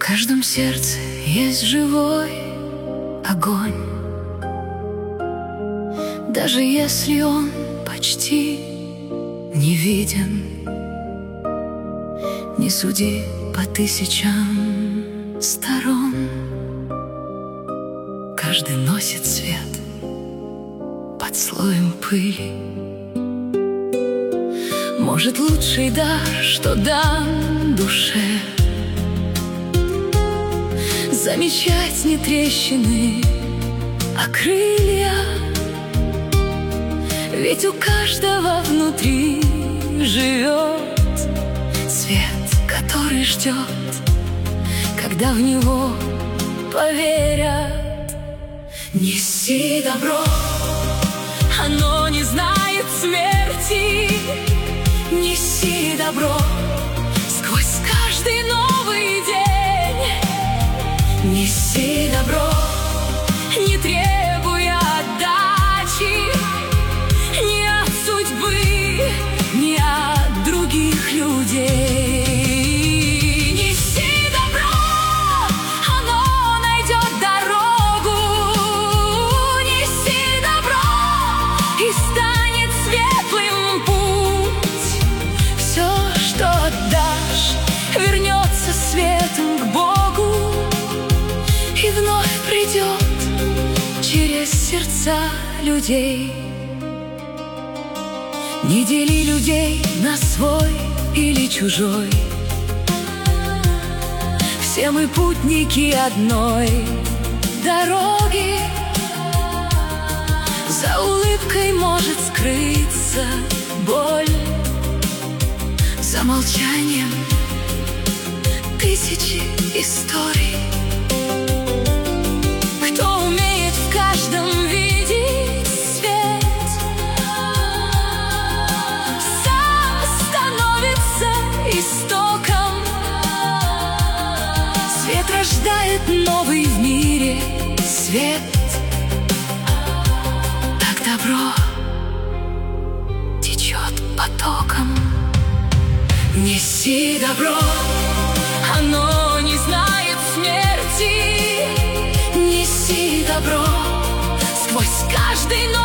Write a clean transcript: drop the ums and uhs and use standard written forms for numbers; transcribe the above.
каждом сердце есть живой огонь, даже если он почти не виден. Не суди по тысячам сторон, каждый носит свет под слоем пыли. Может, лучший дар, что дан душе, замечать не трещины, а крылья. Ведь у каждого внутри живет свет, который ждет, когда в него поверят. Неси добро, оно не знает смерти. Неси добро сквозь каждый новый день. Неси добро, не требуя отдачи ни от судьбы, ни от других людей. Неси добро, оно найдет дорогу. Неси добро, и станет светлым путь. Все, что отдашь, вернется светом к Богу и вновь придет через сердца людей. Не дели людей на свой или чужой. Все мы путники одной дороги. За улыбкой может скрыться боль, за молчанием тысячи историй. Кто умеет в каждом видеть свет, сам становится истоком. Свет рождает новый в мире свет. Так добро течет потоком. Неси добро, оно не знает смерти. Неси добро сквозь каждый